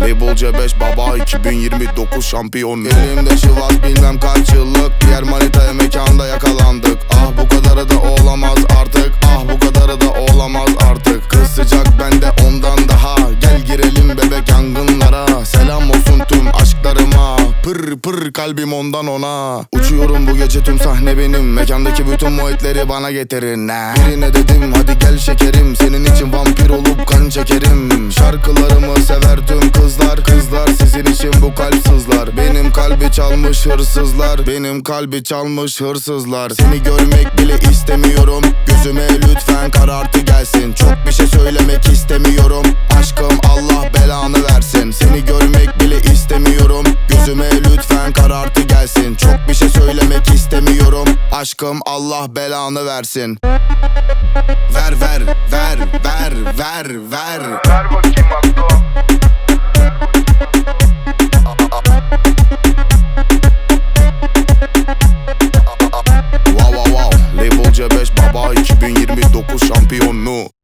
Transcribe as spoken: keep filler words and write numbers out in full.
Label C beş baba iki bin yirmi dokuz şampiyonu. Elimde şivas bilmem kaç yıllık. Diğer manitaya mekanda yakalandık. Ah bu kadarı da olamaz artık. Ah bu kadarı da olamaz artık. Kız sıcak bende ondan daha. Gel girelim bebek yangınlara. Selam olsun tüm aşklarıma. Pır pır kalbim ondan ona. Uçuyorum bu gece tüm sahne benim. Mekandaki bütün muhitleri bana getirin. Nah. Birine dedim hadi gel şekerim. Senin için vampir olup kan çekerim. Şarkılarımı sever tüm kızlar. Kızlar sizin için bu kalp sızlar. Benim kalbi çalmış hırsızlar. Benim kalbi çalmış hırsızlar. Seni görmek bile istemiyorum. Gözüme lütfen karartı gelsin. Çok bir şey söylemek istemiyorum. Aşkım Allah belanı versin. Seni görmek bile istemiyorum. Gözüme lütfen karartı gelsin. Çok bir şey söylemek istemiyorum. Aşkım Allah belanı versin. Ver ver ver ver ver ver. Ver bakayım Akdo. Wow wow wow. Label C beş baba iki bin yirmi dokuz şampiyonu.